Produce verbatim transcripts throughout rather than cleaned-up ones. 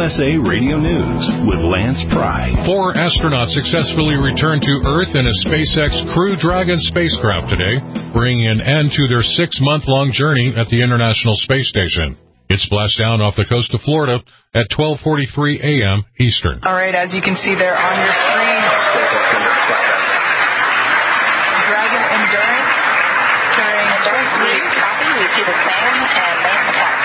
S A Radio News with Lance Pry. Four astronauts successfully returned to Earth in a SpaceX Crew Dragon spacecraft today, bringing an end to their six-month-long journey at the International Space Station. It splashed down off the coast of Florida at twelve forty-three a.m. Eastern. All right, as you can see there on your screen, Dragon Endurance carrying three. Copy, we see the same, and main attack.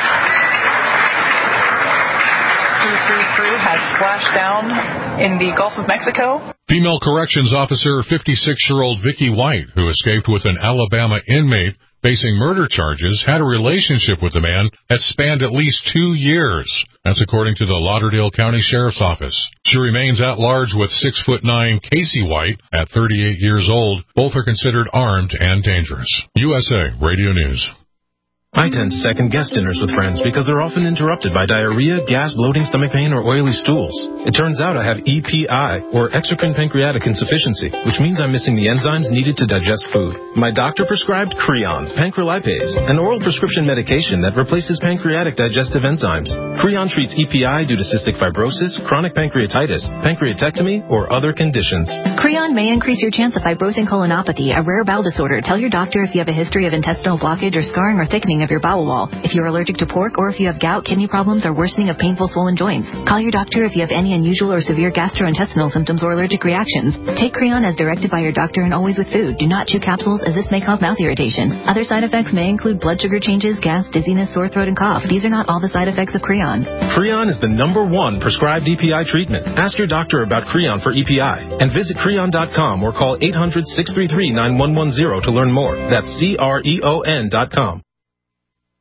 Crew three crew has splashed down in the Gulf of Mexico. Female corrections officer fifty-six-year-old Vicky White, who escaped with an Alabama inmate facing murder charges, had a relationship with the man that spanned at least two years. That's according to the Lauderdale County Sheriff's Office. She remains at large with six foot nine Casey White at thirty-eight years old. Both are considered armed and dangerous. U S A Radio News. I tend to second-guess dinners with friends because they're often interrupted by diarrhea, gas, bloating, stomach pain, or oily stools. It turns out I have E P I, or exocrine pancreatic insufficiency, which means I'm missing the enzymes needed to digest food. My doctor prescribed Creon, pancrelipase, an oral prescription medication that replaces pancreatic digestive enzymes. Creon treats E P I due to cystic fibrosis, chronic pancreatitis, pancreatectomy, or other conditions. Creon may increase your chance of fibrosing colonopathy, a rare bowel disorder. Tell your doctor if you have a history of intestinal blockage or scarring or thickening of your bowel wall, if you're allergic to pork, or if you have gout, kidney problems, or worsening of painful swollen joints. Call your doctor if you have any unusual or severe gastrointestinal symptoms or allergic reactions. Take Creon as directed by your doctor and always with food. Do not chew capsules, as this may cause mouth irritation. Other side effects may include blood sugar changes, gas, dizziness, sore throat, and cough. These are not all the side effects of Creon. Creon is the number one prescribed E P I treatment. Ask your doctor about Creon for E P I and visit Creon dot com or call eight hundred, six three three, nine one one zero to learn more. That's C R E O N dot com.